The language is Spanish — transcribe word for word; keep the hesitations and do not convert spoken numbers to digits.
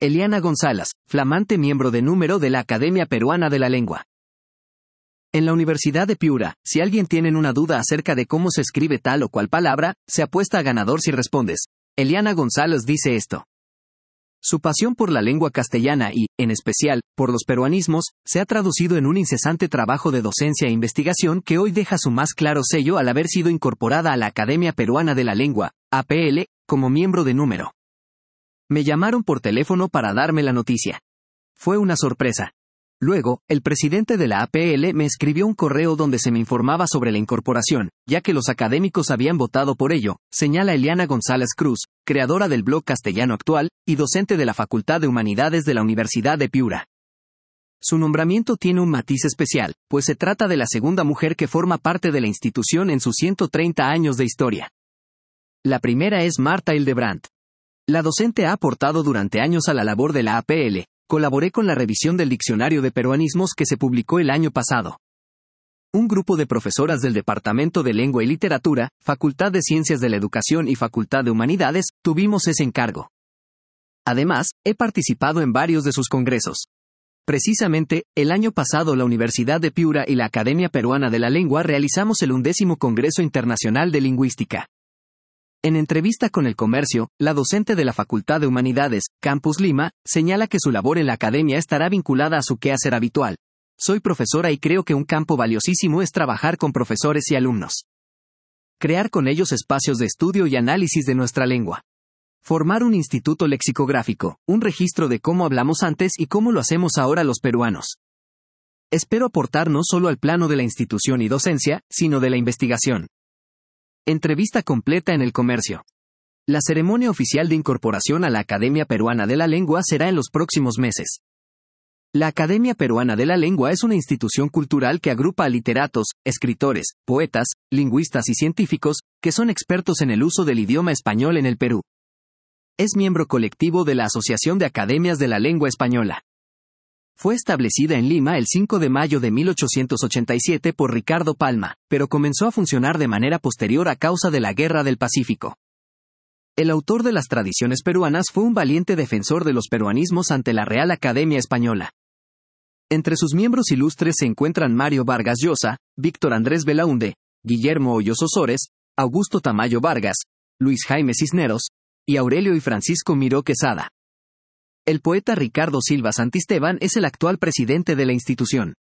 Eliana González, flamante miembro de número de la Academia Peruana de la Lengua. En la Universidad de Piura, si alguien tiene una duda acerca de cómo se escribe tal o cual palabra, se apuesta a ganador si respondes. Eliana González dice esto. Su pasión por la lengua castellana y, en especial, por los peruanismos, se ha traducido en un incesante trabajo de docencia e investigación que hoy deja su más claro sello al haber sido incorporada a la Academia Peruana de la Lengua, A P L, como miembro de número. Me llamaron por teléfono para darme la noticia. Fue una sorpresa. Luego, el presidente de la A P L me escribió un correo donde se me informaba sobre la incorporación, ya que los académicos habían votado por ello, señala Eliana González Cruz, creadora del blog Castellano Actual, y docente de la Facultad de Humanidades de la Universidad de Piura. Su nombramiento tiene un matiz especial, pues se trata de la segunda mujer que forma parte de la institución en sus ciento treinta años de historia. La primera es Marta Hildebrandt. La docente ha aportado durante años a la labor de la A P L. Colaboré con la revisión del Diccionario de Peruanismos que se publicó el año pasado. Un grupo de profesoras del Departamento de Lengua y Literatura, Facultad de Ciencias de la Educación y Facultad de Humanidades, tuvimos ese encargo. Además, he participado en varios de sus congresos. Precisamente, el año pasado la Universidad de Piura y la Academia Peruana de la Lengua realizamos el undécimo Congreso Internacional de Lingüística. En entrevista con El Comercio, la docente de la Facultad de Humanidades, Campus Lima, señala que su labor en la academia estará vinculada a su quehacer habitual. Soy profesora y creo que un campo valiosísimo es trabajar con profesores y alumnos. Crear con ellos espacios de estudio y análisis de nuestra lengua. Formar un instituto lexicográfico, un registro de cómo hablamos antes y cómo lo hacemos ahora los peruanos. Espero aportar no solo al plano de la institución y docencia, sino de la investigación. Entrevista completa en El Comercio. La ceremonia oficial de incorporación a la Academia Peruana de la Lengua será en los próximos meses. La Academia Peruana de la Lengua es una institución cultural que agrupa a literatos, escritores, poetas, lingüistas y científicos, que son expertos en el uso del idioma español en el Perú. Es miembro colectivo de la Asociación de Academias de la Lengua Española. Fue establecida en Lima el cinco de mayo de mil ochocientos ochenta y siete por Ricardo Palma, pero comenzó a funcionar de manera posterior a causa de la Guerra del Pacífico. El autor de las tradiciones peruanas fue un valiente defensor de los peruanismos ante la Real Academia Española. Entre sus miembros ilustres se encuentran Mario Vargas Llosa, Víctor Andrés Belaúnde, Guillermo Hoyos Osores, Augusto Tamayo Vargas, Luis Jaime Cisneros, y Aurelio y Francisco Miró Quesada. El poeta Ricardo Silva Santisteban es el actual presidente de la institución.